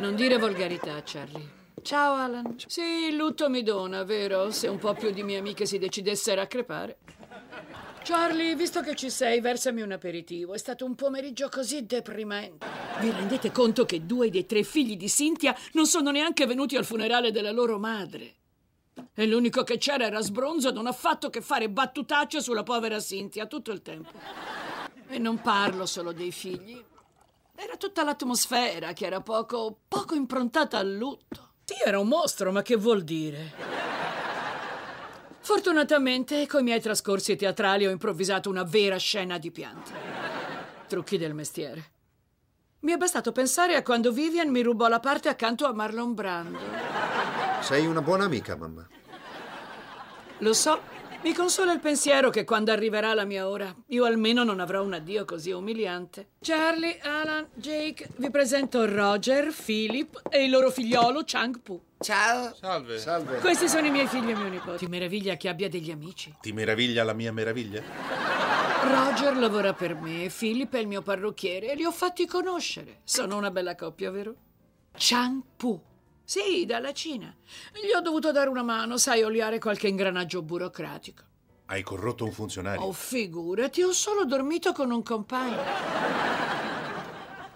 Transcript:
Non dire volgarità, Charlie. Ciao, Alan. Sì, il lutto mi dona, vero? Se un po' più di mie amiche si decidessero a crepare. Charlie, visto che ci sei, versami un aperitivo. È stato un pomeriggio così deprimente. Vi rendete conto che 2 dei 3 figli di Cynthia non sono neanche venuti al funerale della loro madre? E l'unico che c'era era sbronzo e non ha fatto che fare battutacce sulla povera Cynthia tutto il tempo. E non parlo solo dei figli. Era tutta l'atmosfera che era poco improntata al lutto. Sì, era un mostro, ma che vuol dire? Fortunatamente, coi miei trascorsi teatrali ho improvvisato una vera scena di pianto. Trucchi del mestiere. Mi è bastato pensare a quando Vivian mi rubò la parte accanto a Marlon Brando. Sei una buona amica, mamma. Lo so, mi consola il pensiero che quando arriverà la mia ora, io almeno non avrò un addio così umiliante. Charlie, Alan, Jake, vi presento Roger, Philip e il loro figliolo Chang-Pu. Ciao. Salve. Salve. Questi sono i miei figli e mio nipote. Ti meraviglia che abbia degli amici? Ti meraviglia la mia meraviglia? Roger lavora per me, Philip è il mio parrucchiere e li ho fatti conoscere. Sono una bella coppia, vero? Chang-Pu. Sì, dalla Cina. Gli ho dovuto dare una mano, sai, oliare qualche ingranaggio burocratico. Hai corrotto un funzionario? Oh, figurati, ho solo dormito con un compagno.